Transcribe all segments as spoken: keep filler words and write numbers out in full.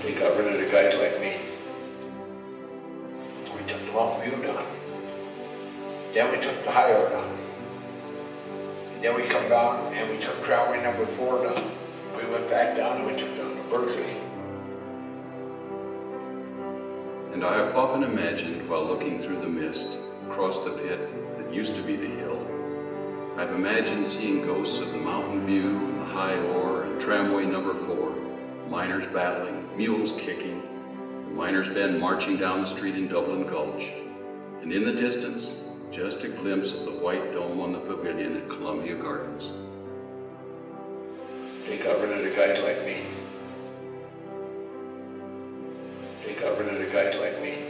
They got rid of the guys like me. We took the Mountain View down. Then we took the highway down. And then we come down and we took tramway number four down. We went back down and we took down to Berkeley. And I have often imagined while looking through the mist across the pit that used to be the hill, I've imagined seeing ghosts of the Mountain View and the High Ore and tramway number four, miners battling, mules kicking, the miners' band marching down the street in Dublin Gulch, and in the distance, just a glimpse of the white dome on the pavilion at Columbia Gardens. They got rid of the guys like me. They got rid of the guys like me.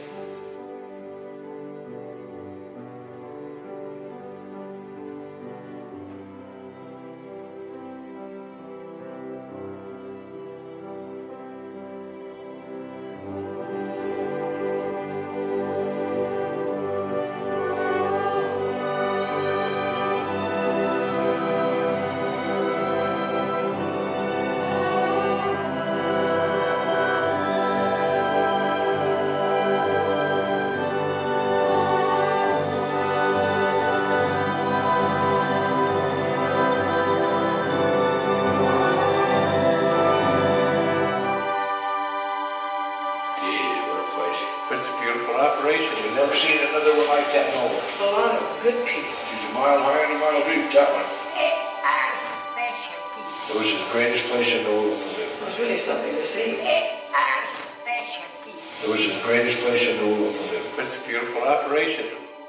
Operation. We've never seen another one like that nowhere. A lot of good people. She's a mile high and a mile deep, that one. Our special people. It was the greatest place in the world to live. It was really something to see. Our special people. It was the greatest place in the world to live. It's a beautiful operation.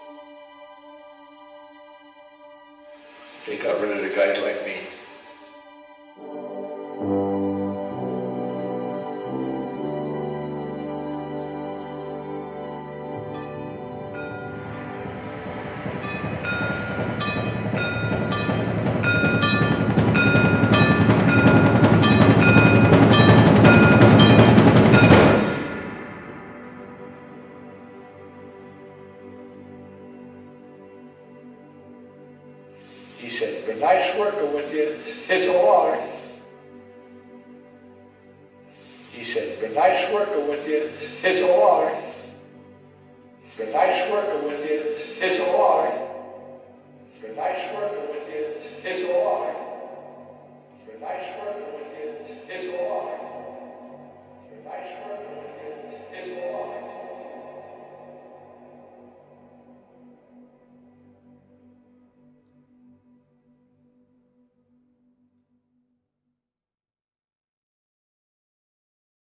They got rid of the guys like me. He said, been nice working with you. It's a lot. He said, been nice working with you. It's a lot. Been nice working with you. It's a lot.